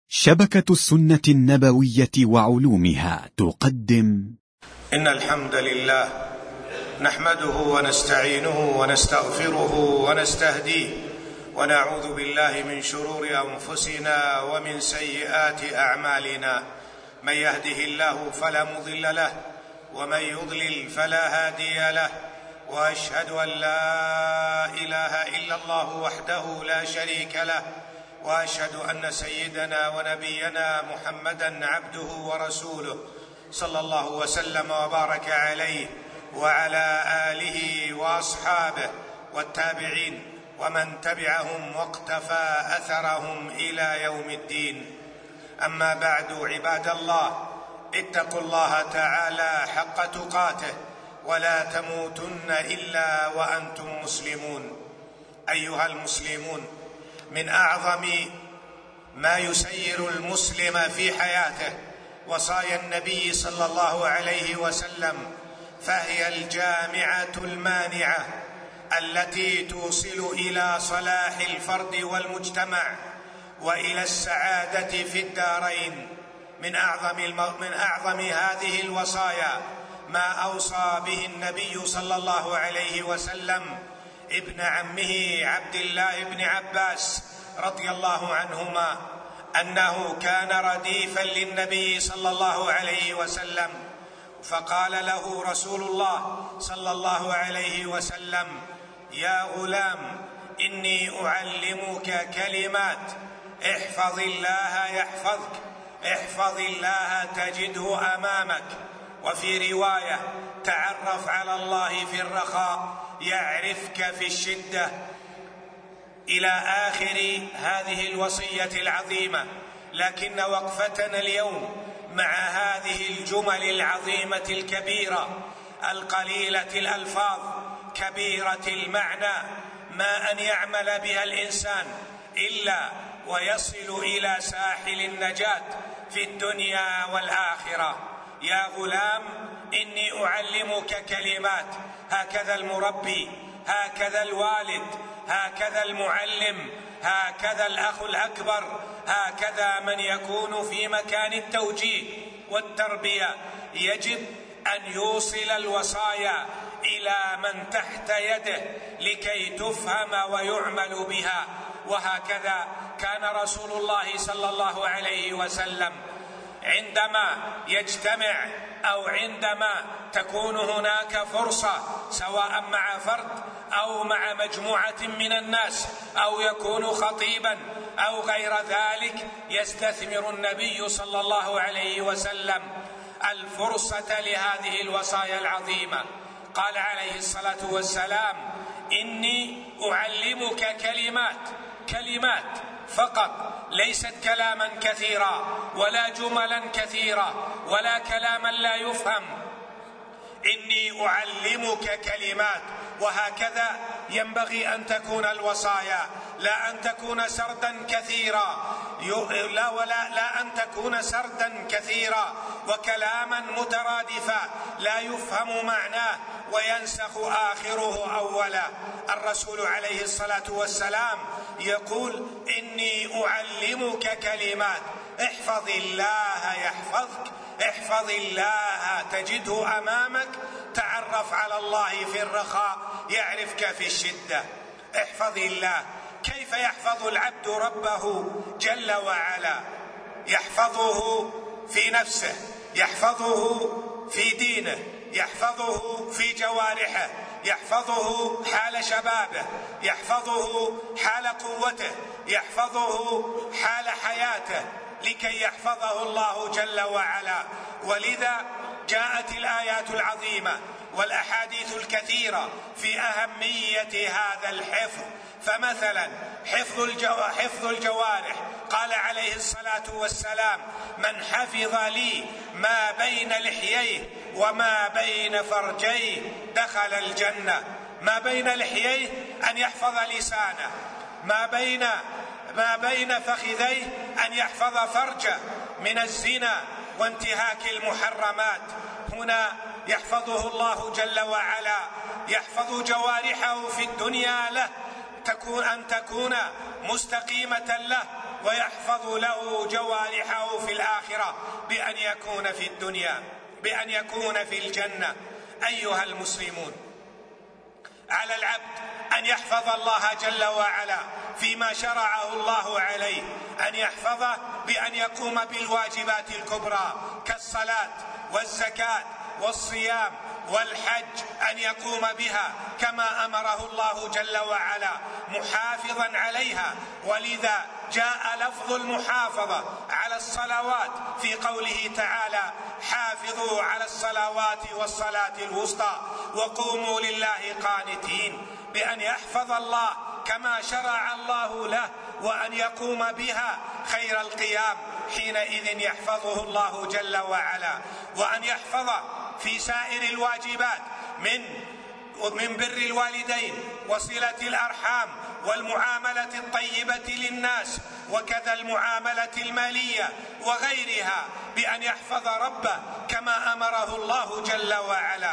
شبكة السنة النبوية وعلومها تقدم. إن الحمد لله نحمده ونستعينه ونستغفره ونستهديه ونعوذ بالله من شرور أنفسنا ومن سيئات أعمالنا. من يهده الله فلا مضل له ومن يضلل فلا هادي له، وأشهد أن لا إله إلا الله وحده لا شريك له، وأشهد أن سيدنا ونبينا محمدًا عبده ورسوله صلى الله وسلم وبارك عليه وعلى آله وأصحابه والتابعين ومن تبعهم واقتفى أثرهم إلى يوم الدين. أما بعد، عباد الله، اتقوا الله تعالى حق تقاته ولا تموتن إلا وأنتم مسلمون. أيها المسلمون، من أعظم ما يسير المسلم في حياته وصايا النبي صلى الله عليه وسلم، فهي الجامعة المانعة التي توصل إلى صلاح الفرد والمجتمع وإلى السعادة في الدارين. من أعظم هذه الوصايا ما أوصى به النبي صلى الله عليه وسلم ابن عمه عبد الله بن عباس رضي الله عنهما، أنه كان رديفا للنبي صلى الله عليه وسلم، فقال له رسول الله صلى الله عليه وسلم: يا غلام، إني أعلمك كلمات، احفظ الله يحفظك، احفظ الله تجده أمامك. وفي رواية: تعرف على الله في الرخاء يعرفك في الشدة، إلى آخر هذه الوصية العظيمة. لكن وقفتنا اليوم مع هذه الجمل العظيمة الكبيرة القليلة الألفاظ كبيرة المعنى، ما أن يعمل بها الإنسان إلا ويصل إلى ساحل النجاة في الدنيا والآخرة. يا غلام، إني أعلمك كلمات. هكذا المربي، هكذا الوالد، هكذا المعلم، هكذا الأخ الأكبر، هكذا من يكون في مكان التوجيه والتربية يجب أن يوصل الوصايا إلى من تحت يده لكي تفهم ويعمل بها. وهكذا كان رسول الله صلى الله عليه وسلم عندما يجتمع أو عندما تكون هناك فرصة، سواء مع فرد أو مع مجموعة من الناس أو يكون خطيبا أو غير ذلك، يستثمر النبي صلى الله عليه وسلم الفرصة لهذه الوصايا العظيمة. قال عليه الصلاة والسلام: إني أعلمك كلمات فقط، ليست كلاما كثيرا ولا جملا كثيرة ولا كلاما لا يفهم. إني أعلمك كلمات. وهكذا ينبغي أن تكون الوصايا، لا أن تكون سردا كثيرا، لا أن تكون سردا كثيرا وكلاما مترادفا لا يفهم معناه وينسخ آخره أولا. الرسول عليه الصلاة والسلام يقول: إني أعلمك كلمات، احفظ الله يحفظك، احفظ الله تجده أمامك، تعرف على الله في الرخاء يعرفك في الشدة. احفظ الله. كيف يحفظ العبد ربه جل وعلا؟ يحفظه في نفسه، يحفظه في دينه، يحفظه في جوارحه، يحفظه حال شبابه، يحفظه حال قوته، يحفظه حال حياته، لكي يحفظه الله جل وعلا. ولذا جاءت الآيات العظيمة والأحاديث الكثيرة في أهمية هذا الحفظ. فمثلا حفظ الجوارح، قال عليه الصلاة والسلام: من حفظ لي ما بين لحييه وما بين فرجيه دخل الجنة. ما بين لحييه أن يحفظ لسانه، ما بين فخذيه أن يحفظ فرجه من الزنا وانتهاك المحرمات. هنا يحفظه الله جل وعلا، يحفظ جوارحه في الدنيا له، أن تكون مستقيمة له ويحفظ له جوارحه في الآخرة بأن يكون في الدنيا، بأن يكون في الجنة. أيها المسلمون، على العبد أن يحفظ الله جل وعلا فيما شرعه الله عليه، أن يحفظه بأن يقوم بالواجبات الكبرى كالصلاة والزكاة والصيام والحج، أن يقوم بها كما أمره الله جل وعلا محافظا عليها. ولذا جاء لفظ المحافظة على الصلوات في قوله تعالى: حافظوا على الصلوات والصلاة الوسطى وقوموا لله قانتين، بأن يحفظ الله كما شرع الله له وأن يقوم بها خير القيام، حينئذ يحفظه الله جل وعلا. وأن يحفظه في سائر الواجبات من بر الوالدين وصلة الأرحام والمعاملة الطيبة للناس، وكذا المعاملة المالية وغيرها، بأن يحفظ ربه كما أمره الله جل وعلا.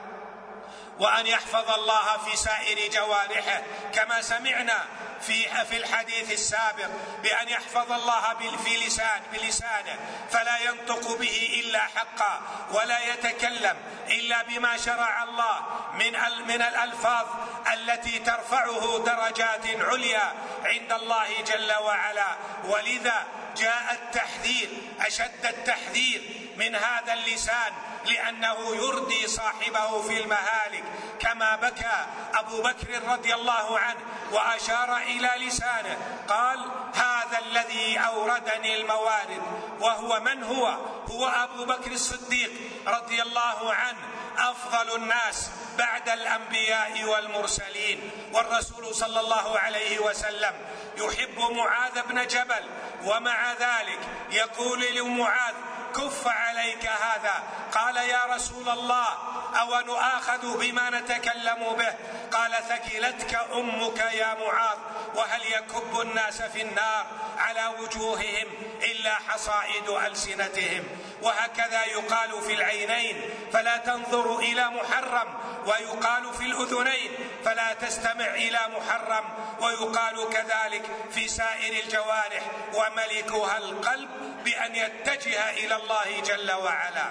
وأن يحفظ الله في سائر جوارحه كما سمعنا في الحديث السابق، بأن يحفظ الله بلسانه فلا ينطق به إلا حقا، ولا يتكلم إلا بما شرع الله من الألفاظ التي ترفعه درجات عليا عند الله جل وعلا. ولذا جاء التحذير أشد التحذير من هذا اللسان، لأنه يردي صاحبه في المهالك، كما بكى أبو بكر رضي الله عنه وأشار إلى لسانه قال: هذا الذي أوردني الموارد. وهو من هو؟ هو أبو بكر الصديق رضي الله عنه، أفضل الناس بعد الأنبياء والمرسلين. والرسول صلى الله عليه وسلم يحب معاذ بن جبل، ومع ذلك يقول لمعاذ: كف عليك هذا. قال: يا رسول الله، أو نؤاخذ بما نتكلم به؟ قال: ثكلتك أمك يا معاذ، وهل يكب الناس في النار على وجوههم إلا حصائد ألسنتهم. وهكذا يقال في العينين: فلا تنظر إلى محرم، ويقال في الأذنين: فلا تستمع إلى محرم، ويقال كذلك في سائر الجوارح: وملكها القلب، بأن يتجه إلى الله جل وعلا.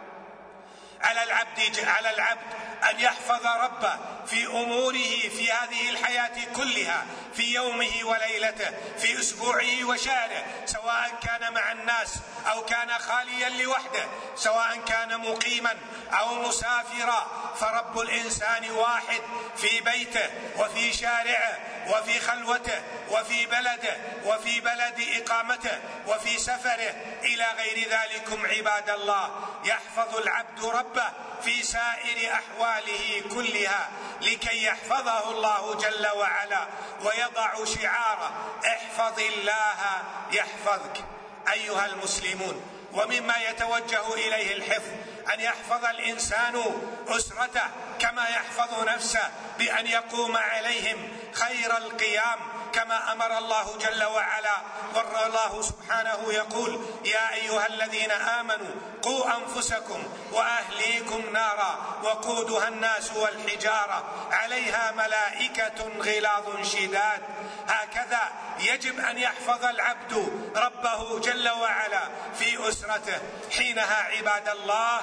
على العبد أن يحفظ ربه في أموره في هذه الحياة كلها، في يومه وليلته، في أسبوعه وشهره، سواء كان مع الناس أو كان خاليا لوحده، سواء كان مقيما أو مسافرا. فرب الإنسان واحد في بيته وفي شارعه وفي خلوته وفي بلده وفي بلد إقامته وفي سفره إلى غير ذلكم. عباد الله، يحفظ العبد ربه في سائر أحواله كلها لكي يحفظه الله جل وعلا، ويضع شعاره: احفظ الله يحفظك. أيها المسلمون، ومما يتوجه إليه الحفظ أن يحفظ الإنسان أسرته كما يحفظ نفسه، بأن يقوم عليهم خير القيام كما أمر الله جل وعلا. والله سبحانه يقول: يا أيها الذين آمنوا قوا أنفسكم وأهليكم نارا وقودها الناس والحجارة عليها ملائكة غلاظ شداد. هكذا يجب أن يحفظ العبد ربه جل وعلا في أسرته. حينها عباد الله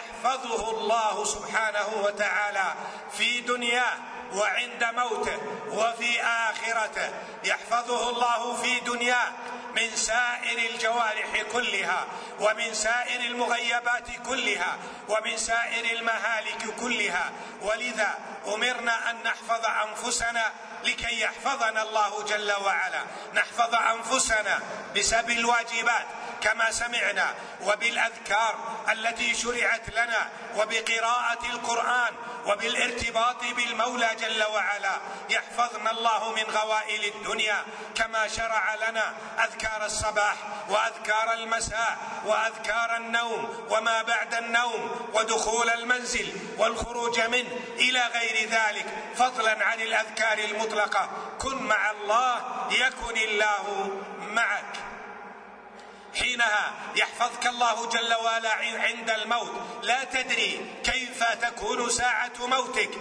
يحفظه الله سبحانه وتعالى في دنياه وعند موته وفي آخرته. يحفظه الله في دنياه من سائر الجوارح كلها، ومن سائر المغيبات كلها، ومن سائر المهالك كلها. ولذا أمرنا أن نحفظ أنفسنا لكي يحفظنا الله جل وعلا. نحفظ أنفسنا بسبب الواجبات كما سمعنا، وبالأذكار التي شرعت لنا، وبقراءة القرآن، وبالارتباط بالمولى جل وعلا. يحفظنا الله من غوائل الدنيا كما شرع لنا أذكار الصباح وأذكار المساء وأذكار النوم وما بعد النوم ودخول المنزل والخروج منه إلى غير ذلك، فضلا عن الأذكار المطلقة: كن مع الله يكن الله معك. حينها يحفظك الله جل وعلا عند الموت، لا تدري كيف تكون ساعة موتك،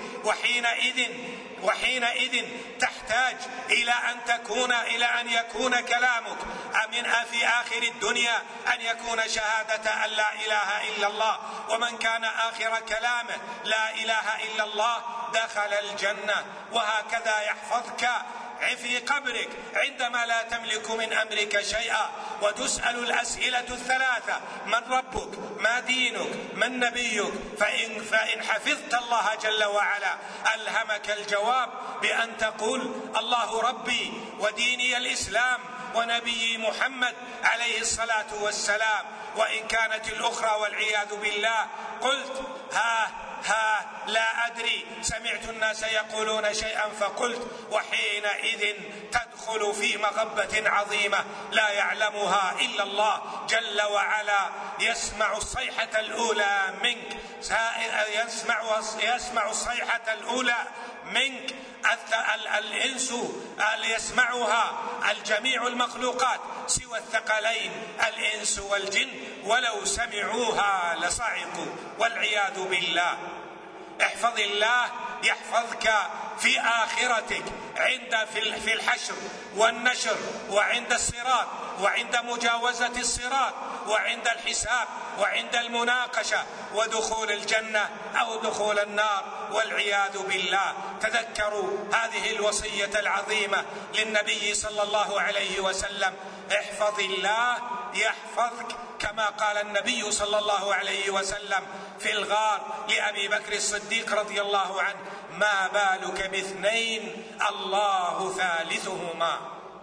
وحينئذ تحتاج إلى أن يكون كلامك في آخر الدنيا أن يكون شهادة أن لا إله إلا الله، ومن كان آخر كلامه لا إله إلا الله دخل الجنة. وهكذا يحفظك في قبرك عندما لا تملك من أمرك شيئا، وتسأل الأسئلة الثلاثة: من ربك؟ ما دينك؟ من نبيك؟ فإن حفظت الله جل وعلا ألهمك الجواب بأن تقول: الله ربي وديني الإسلام ونبي محمد عليه الصلاة والسلام. وإن كانت الأخرى والعياذ بالله قلت: ها لا أدري، سمعت الناس يقولون شيئا فقلت، وحينئذ تدخل في مغبة عظيمة لا يعلمها إلا الله جل وعلا. يسمع الصيحة الأولى منك، يسمع الصيحة الأولى منك الإنس، يسمعها الجميع المخلوقات سوى الثقلين الإنس والجن، ولو سمعوها لصعقوا والعياذ بالله. احفظ الله يحفظك في آخرتك، في الحشر والنشر، وعند الصراط، وعند مجاوزة الصراط، وعند الحساب، وعند المناقشة، ودخول الجنة أو دخول النار والعياذ بالله. تذكروا هذه الوصية العظيمة للنبي صلى الله عليه وسلم: احفظ الله يحفظك، كما قال النبي صلى الله عليه وسلم في الغار لأبي بكر الصديق رضي الله عنه: ما بالك باثنين الله ثالثهما.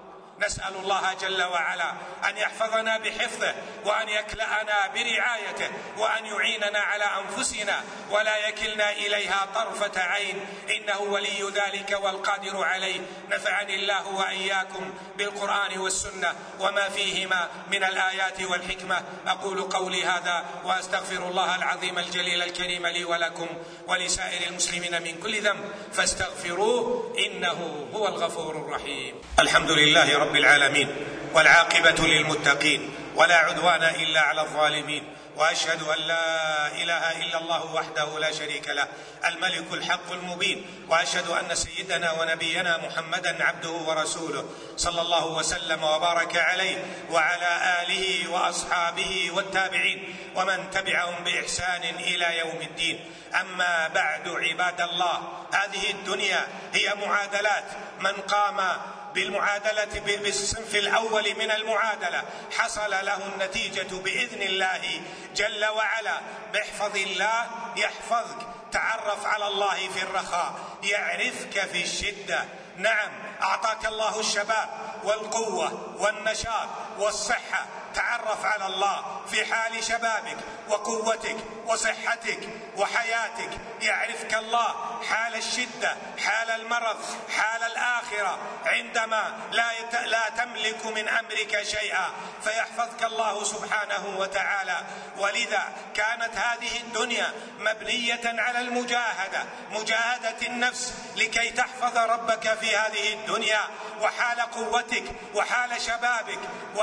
نسأل الله جل وعلا أن يحفظنا بحفظه، وأن يكلأنا برعايته، وأن يعيننا على أنفسنا ولا يكلنا إليها طرفة عين، إنه ولي ذلك والقادر عليه. نفعني الله وإياكم بالقرآن والسنة وما فيهما من الآيات والحكمة. أقول قولي هذا وأستغفر الله العظيم الجليل الكريم لي ولكم ولسائر المسلمين من كل ذنب فاستغفروه إنه هو الغفور الرحيم. الحمد لله رب العالمين، والعاقبة للمتقين، ولا عدوان إلا على الظالمين، وأشهد أن لا إله إلا الله وحده لا شريك له الملك الحق المبين، وأشهد أن سيدنا ونبينا محمدا عبده ورسوله صلى الله وسلم وبارك عليه وعلى آله وأصحابه والتابعين ومن تبعهم بإحسان إلى يوم الدين. أما بعد عباد الله، هذه الدنيا هي معادلات. من قام بالمعادلة بالصنف الأول من المعادلة حصل له النتيجة بإذن الله جل وعلا. باحفظ الله يحفظك. تعرف على الله في الرخاء يعرفك في الشدة. نعم، أعطاك الله الشباب والقوة والنشاط والصحة، تعرف على الله في حال شبابك وقوتك وصحتك وحياتك. يعرفك الله حال الشدة، حال المرض، حال الآخرة، عندما لا تملك من أمرك شيئا، فيحفظك الله سبحانه وتعالى. ولذا كانت هذه الدنيا مبنية على المجاهدة، مجاهدة النفس لكي تحفظ ربك في هذه الدنيا، وحال قوتك وحال شبابك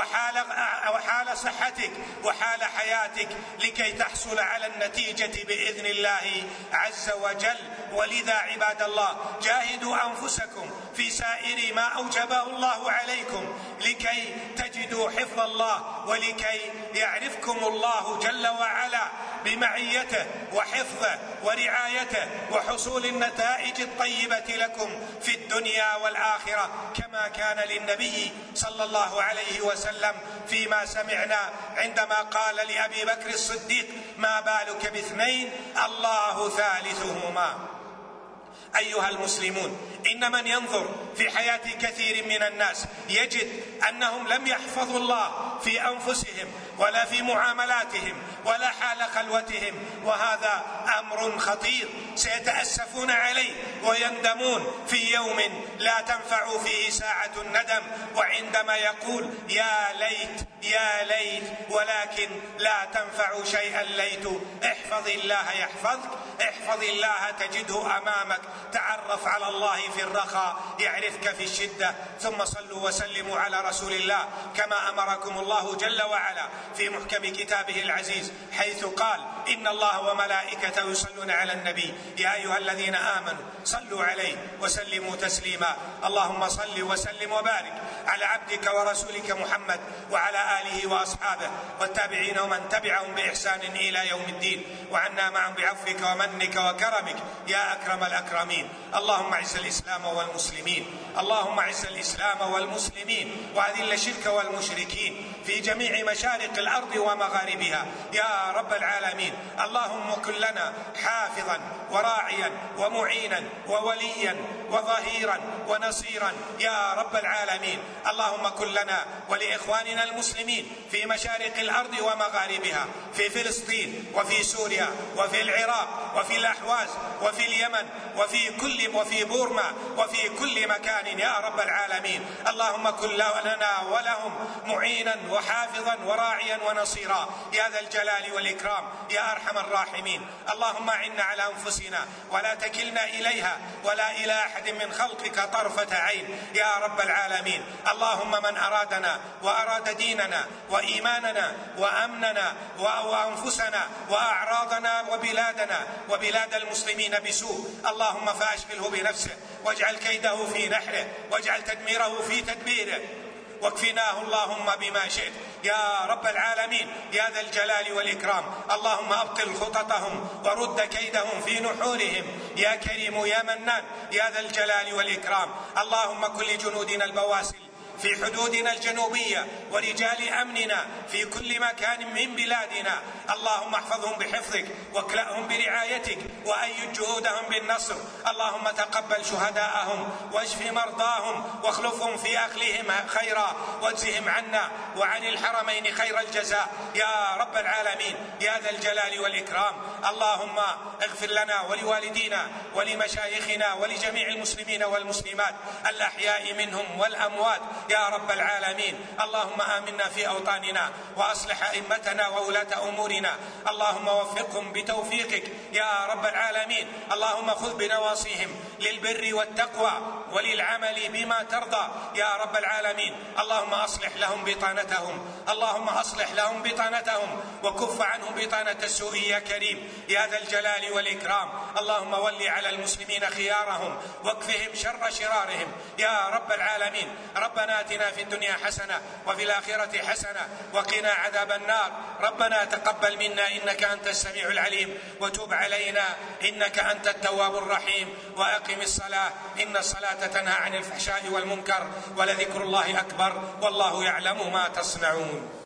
وحال صحتك وحال حياتك، لكي تحصل على النتيجة بإذن الله عز وجل. ولذا عباد الله، جاهدوا أنفسكم في سائر ما أوجبه الله عليكم لكي تجدوا حفظ الله، ولكي يعرفكم الله جل وعلا بمعيته وحفظه ورعايته وحصول النتائج الطيبة لكم في الدنيا والآخرة، كما كان للنبي صلى الله عليه وسلم فيما سمعنا عندما قال لأبي بكر الصديق: ما بالك باثنين الله ثالثهما. أيها المسلمون، إن من ينظر في حياة كثير من الناس يجد أنهم لم يحفظوا الله في أنفسهم ولا في معاملاتهم ولا حال خلوتهم، وهذا أمر خطير سيتأسفون عليه ويندمون في يوم لا تنفع فيه ساعة الندم، وعندما يقول يا ليت يا ليت ولكن لا تنفع شيئا ليت. احفظ الله يحفظك، احفظ الله تجده أمامك تعرف على الله في الرخاء يعرفك في الشدة. ثم صلوا وسلموا على رسول الله كما أمركم الله جل وعلا في محكم كتابه العزيز، حيث قال: إن الله وملائكته يصلون على النبي يا أيها الذين آمنوا صلوا عليه وسلموا تسليما. اللهم صل وسلم وبارك على عبدك ورسولك محمد وعلى آله وأصحابه والتابعين ومن تبعهم بإحسان إلى يوم الدين، وعنا معهم بعفوك ومنك وكرمك يا أكرم الأكرمين. اللهم اعز الإسلام والمسلمين، اللهم اعز الإسلام والمسلمين وأذل الشرك والمشركين في جميع مشارق الأرض ومغاربها يا رب العالمين. اللهم كن لنا حافظا وراعيا ومعينا ووليا وظهيرا ونصيرا يا رب العالمين. اللهم كن لنا ولإخواننا المسلمين في مشارق الأرض ومغاربها، في فلسطين وفي سوريا وفي العراق وفي الأحواز وفي اليمن وفي بورما وفي كل مكان يا رب العالمين. اللهم كن لنا ولهم معينا وحافظا وراعيا ونصيرا يا ذا الجلال والإكرام يا أرحم الراحمين. اللهم أعنا على أنفسنا ولا تكلنا إليها ولا إلى أحد من خلقك طرفة عين يا رب العالمين. اللهم من أرادنا وأراد ديننا وإيماننا وأمننا وأنفسنا وأعراضنا وبلادنا وبلاد المسلمين بسوء، اللهم فأشغله بنفسه واجعل كيده في نحره واجعل تدميره في تدبيره، واكفناه اللهم بما شئت يا رب العالمين يا ذا الجلال والإكرام. اللهم أبطل خططهم ورد كيدهم في نحورهم يا كريم يا منان يا ذا الجلال والإكرام. اللهم كن لجنودنا البواسل في حدودنا الجنوبية ورجال أمننا في كل مكان من بلادنا، اللهم احفظهم بحفظك واكلأهم برعايتك وأيد جهودهم بالنصر. اللهم تقبل شهداءهم واشف مرضاهم واخلفهم في أهلهم خيرا واجزهم عنا وعن الحرمين خير الجزاء يا رب العالمين يا ذا الجلال والإكرام. اللهم اغفر لنا ولوالدينا ولمشايخنا ولجميع المسلمين والمسلمات الأحياء منهم والأموات يا رب العالمين. اللهم آمنا في أوطاننا وأصلح أئمتنا وولاة أمورنا، اللهم وفقهم بتوفيقك يا رب العالمين. اللهم خذ بنواصيهم للبر والتقوى وللعمل بما ترضى يا رب العالمين. اللهم أصلح لهم بطانتهم، اللهم أصلح لهم بطانتهم وكف عنهم بطانة السوء يا كريم يا ذا الجلال والإكرام. اللهم ول على المسلمين خيارهم واكفهم شر شرارهم يا رب العالمين. ربنا آتنا في الدنيا حسنة وفي الآخرة حسنة وقنا عذاب النار. ربنا تقبل منا إنك أنت السميع العليم وتب علينا إنك أنت التواب الرحيم. وأقم الصلاة إن الصلاة تنهى عن الفحشاء والمنكر ولذكر الله أكبر والله يعلم ما تصنعون.